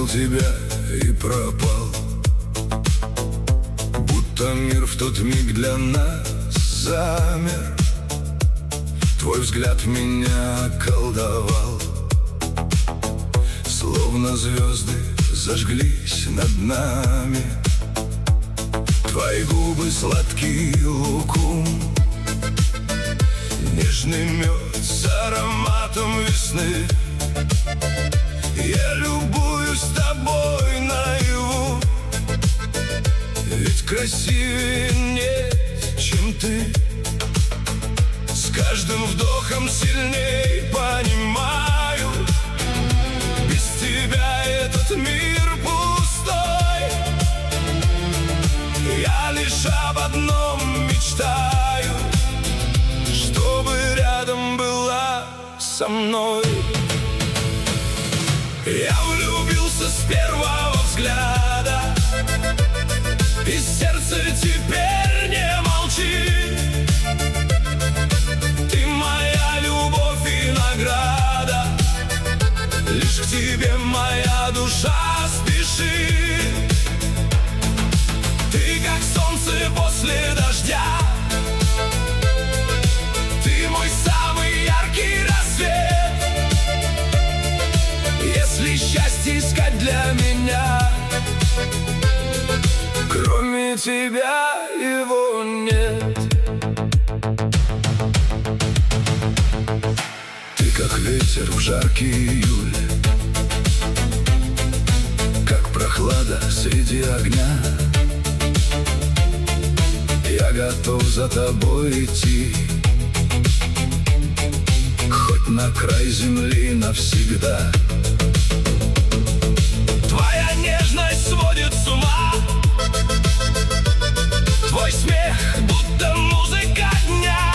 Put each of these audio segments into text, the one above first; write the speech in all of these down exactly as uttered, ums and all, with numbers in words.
увидел тебя и пропал, будто мир в тот миг для нас замер. Твой взгляд меня околдовал, словно звезды зажглись над нами. Твои губы сладкий лукум, нежный мед с ароматом весны. Я любуюсь тобой наяву, ведь красивее нет, чем ты. С каждым вдохом сильней понимаю, без тебя этот мир пустой. Я лишь об одном мечтаю, чтобы рядом была со мной. Я влюбился с первого взгляда, и сердце теперь не молчит. Ты моя любовь и награда, лишь к тебе моя душа спешит. Ты как солнце после дождя, ты мой самый яркий рассвет. Если счастье искать для меня, кроме тебя его нет. Ты как ветер в жаркий июль, как прохлада среди огня. Я готов за тобой идти, хоть на край земли навсегда. Твоя нежность сводит с ума, твой смех будто музыка дня.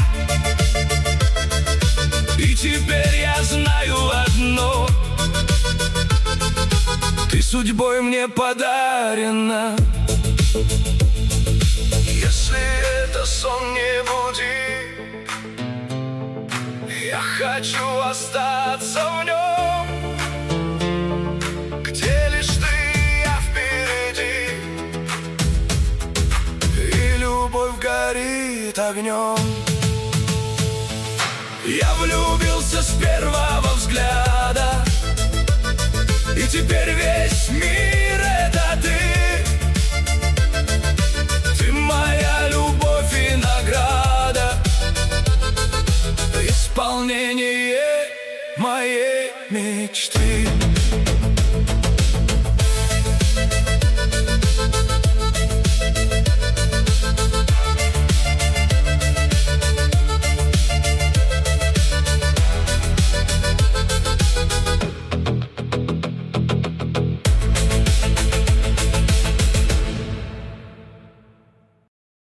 И теперь я знаю одно: ты судьбой мне подарена. Если это сон, не буди, я хочу остаться в нем, где лишь ты и я впереди, и любовь горит огнем. Я влюбился с первого взгляда, и теперь весь мир — это ты. Ты моя любовь и награда, исполнение моей мечты.